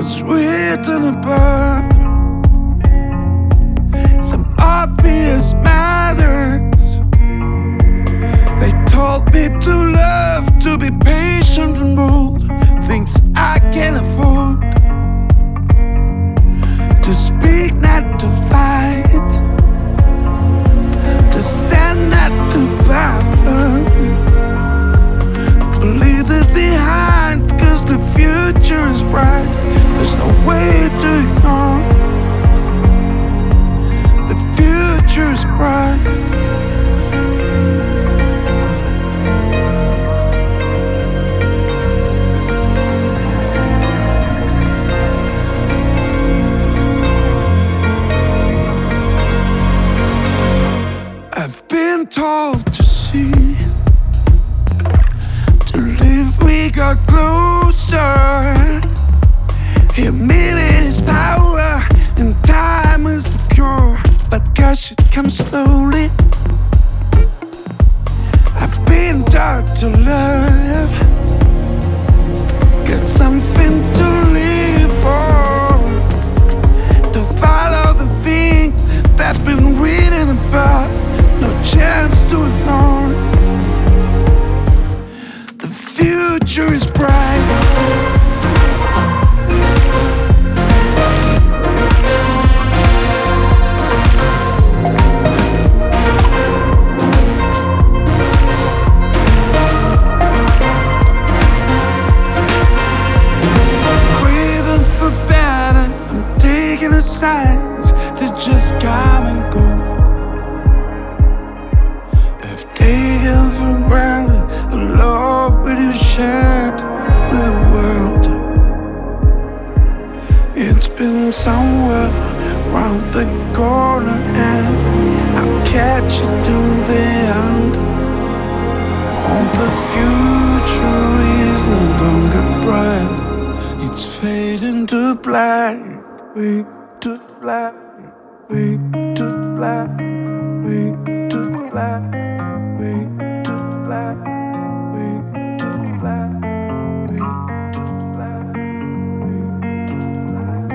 was written above. Some obvious matters. They told me to love, to be patient and bold, things I can't afford. To speak, not to fight, to stand, not to buffer, to leave it behind, cause the future is bright. There's no way to ignore. The future is bright. I've been told to see, to live we got closer. Humility is power and time is the cure, but gosh, it comes slowly. I've been taught to love, got something to live for, to follow the thing that's been written about. No chance to ignore. The future is bright. Craving for better, I'm taking the signs that just come and go. Taken for granted the love that you shared with the world. It's been somewhere around the corner, and I'll catch it till the end. All the future is no longer bright. It's fading to black. We to black. We to black. We to black. We to black, we to black, we to black, we to black,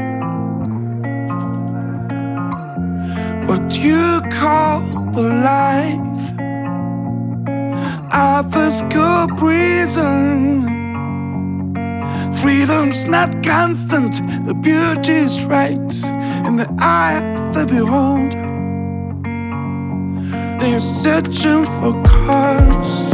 we to black. What you call the life, others call prison. Freedom's not constant, the beauty is right in the eye of the beholder. They're searching for cause